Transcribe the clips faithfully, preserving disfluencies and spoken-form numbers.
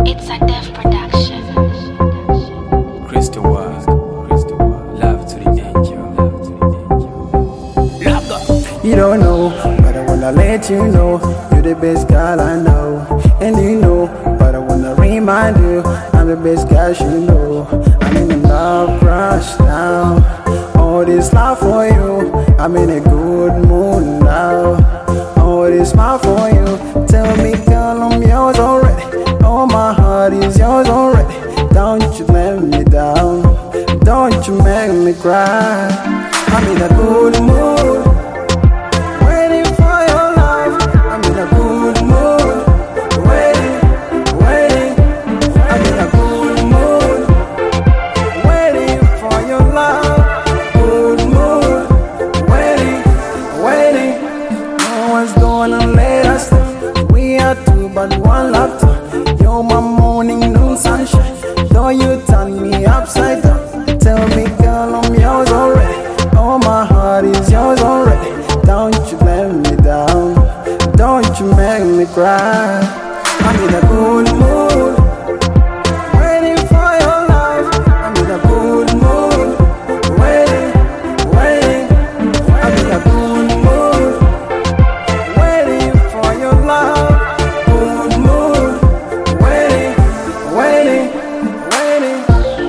It's a deaf production. Crystal Ward, love to the angel, love to the angel. You don't know, but I wanna let you know you're the best girl I know. And you know, but I wanna remind you I'm the best guy you know. I'm in a love rush now. All this love for you, I'm in a good mood now. All this smile for you, tell me girl I'm yours already. Oh my heart is yours already. Don't you let me down, don't you make me cry. I'm in a good mood, waiting for your love. I'm in a good mood, waiting, waiting. I'm in a good mood, waiting for your love. Good mood, waiting, waiting. No one's gonna let us down. We are two but one laughter. You're my morning, noon sunshine. Though you turn me upside down. Tell me girl I'm yours already. Oh my heart is yours already. Don't you let me down, don't you make me cry. I'm in a good mood, waiting for your love. I'm in a good mood, waiting, waiting. I'm in a good mood, waiting for your love. Good mood, waiting, waiting, waiting.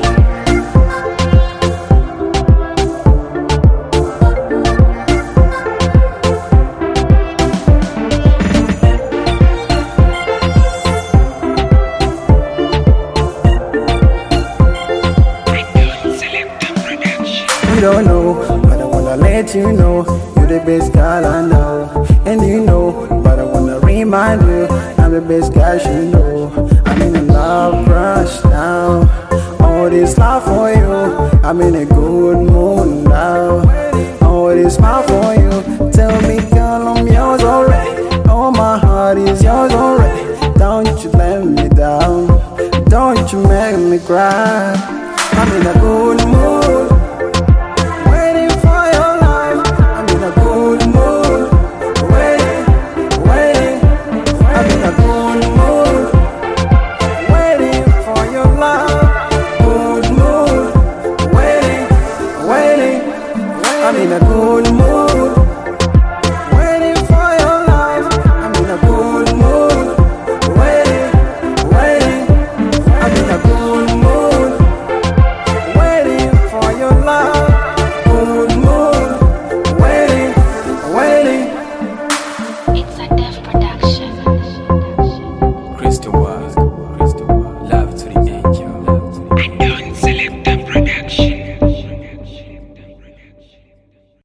You don't know, but I wanna let you know you're the best girl I know. And you know, but I wanna remind you I'm the best guy you know. I'm in a love rush now. All this love for you, I'm in a good mood now. All this smile for you, tell me girl I'm yours already. Oh my heart is yours already. Don't you let me down, don't you make me cry. I'm in a good mood,